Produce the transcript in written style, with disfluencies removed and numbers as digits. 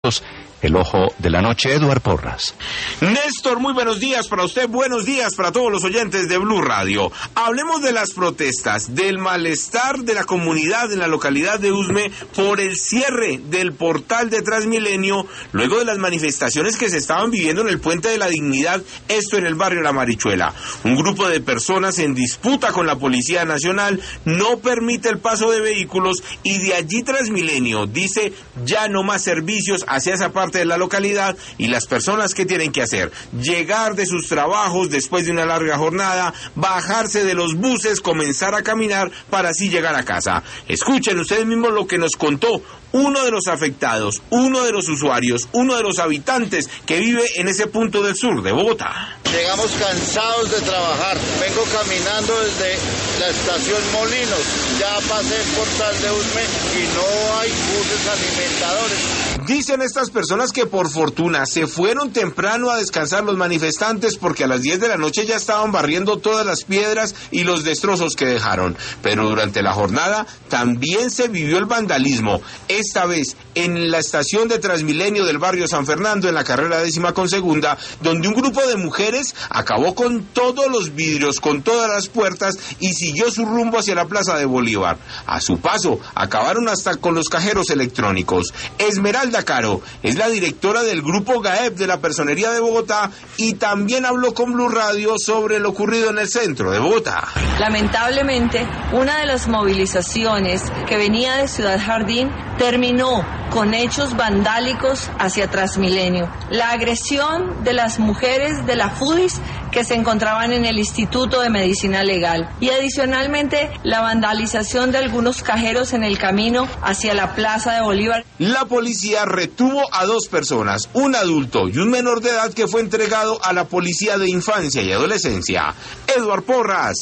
El ojo de la noche, Eduard Porras. Néstor, muy buenos días para usted, buenos días para todos los oyentes de Blue Radio. Hablemos de las protestas, del malestar de la comunidad en la localidad de Usme por el cierre del portal de Transmilenio, luego de las manifestaciones que se estaban viviendo en el Puente de la Dignidad, esto en el barrio La Marichuela. Un grupo de personas en disputa con la Policía Nacional no permite el paso de vehículos y de allí Transmilenio dice ya no más servicios hacia esa parte de la localidad, y las personas que tienen que hacer, llegar de sus trabajos después de una larga jornada, bajarse de los buses, comenzar a caminar para así llegar a casa. Escuchen ustedes mismos lo que nos contó uno de los afectados, uno de los usuarios, uno de los habitantes que vive en ese punto del sur de Bogotá. Llegamos cansados de trabajar, vengo caminando desde la estación Molinos, ya pasé el portal de Usme y no hay buses alimentadores. Dicen estas personas que por fortuna se fueron temprano a descansar los manifestantes porque a las 10 de la noche ya estaban barriendo todas las piedras y los destrozos que dejaron. Pero durante la jornada también se vivió el vandalismo, esta vez en la estación de Transmilenio del barrio San Fernando, en la carrera 12ª, donde un grupo de mujeres acabó con todos los vidrios, con todas las puertas y siguió su rumbo hacia la Plaza de Bolívar. A su paso, acabaron hasta con los cajeros electrónicos. Esmeralda Caro es la directora del grupo GAEP de la Personería de Bogotá y también habló con Blue Radio sobre lo ocurrido en el centro de Bogotá. Lamentablemente, una de las movilizaciones que venía de Ciudad Jardín terminó con hechos vandálicos hacia Transmilenio. La agresión de las mujeres de la FUDIS que se encontraban en el Instituto de Medicina Legal y adicionalmente la vandalización de algunos cajeros en el camino hacia la Plaza de Bolívar. La policía retuvo a 2 personas, un adulto y un menor de edad que fue entregado a la Policía de Infancia y Adolescencia. Eduard Porras,